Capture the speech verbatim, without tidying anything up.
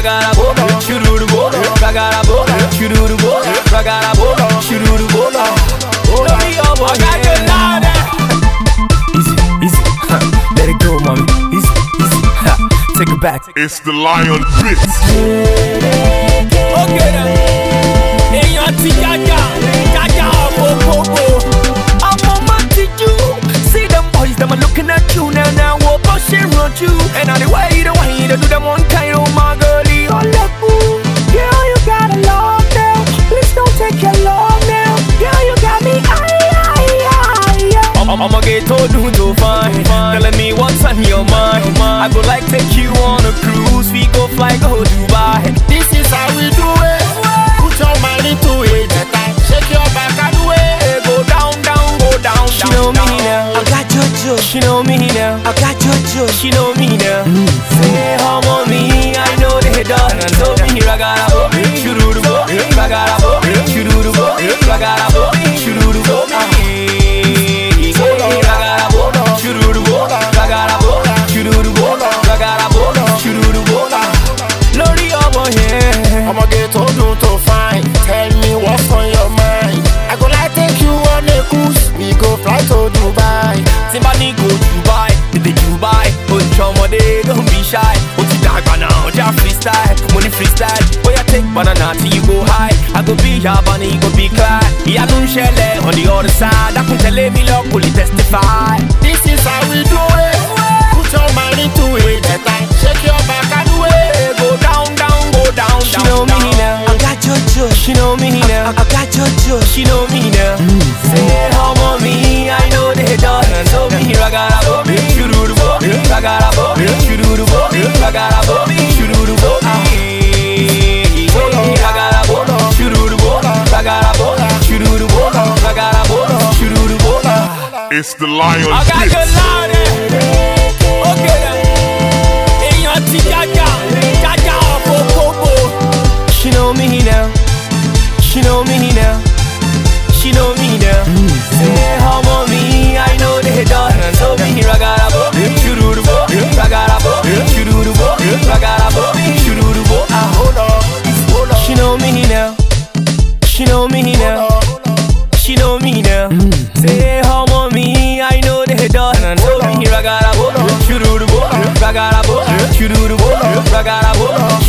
ragarabo, shururu, ragarabo, shururu, ragarabo, shururu. I got you loud. Easy, easy, huh. Let it go, mommy. Easy, easy, huh. Take it back. It's the Lion Bits. Okay then. Hey, auntie Gaga, Gaga, oh, oh, oh. I'm on my you. See them boys, them are looking at you now. Now, what about she run you? And all the way, the way they do them one kind of my girlie. Oh, look, ooh. Girl, you got a long now. Please don't take your long now. Girl, you got me. I'ma get told you to fine, telling me what's on your mind. I go like take you on a cruise, we go fly, go Dubai. This is how we do it. Put your mind into it. Shake your back and do it. Go down, down, go down. She know me now. I got your She know me now. I got your She know me now. Say how on me, I know they done. And so me ragarabo, shururu, ragarabo, shururu, ragarabo, shururu. I'ma get told you to find. Tell me what's on your mind. I go like take you on a cruise. We go fly to Dubai. Somebody go Dubai, did they Dubai? Oh, trauma day, don't be shy. Oh, to dark now, just freestyle, money freestyle. Oh, you take banana till you go high. I go be your bunny, go be Clyde. Yeah, don't share on the other side. I can tell me love, fully testify. This is how we do it. Put your mind into it. Shake your back and do it. Go down, down, go down, down. She know me now. I got your juice. She know me now. I got your juice. She know me now. Say how on me, I know they done. And so me ragarabo, shururu, ragarabo, shururu, ragarabo, shururu, ragarabo, shururu, ragarabo, shururu, ragarabo, shururu. It's the Lion I got Bits. you loud. Okay then. Hey, auntie Gaga, Gaga, oh, oh, oh. She know me now. She know me now. She know me now. Say how on me, I know they done. And so me ragarabo, shururu, ragarabo, shururu, ragarabo, shururu. Ah, hold on, hold on. She know me now. She know me now. She know me now. Say how on me, I know they done. And so me ragarabo, shururu, ragarabo, shururu, ragarabo,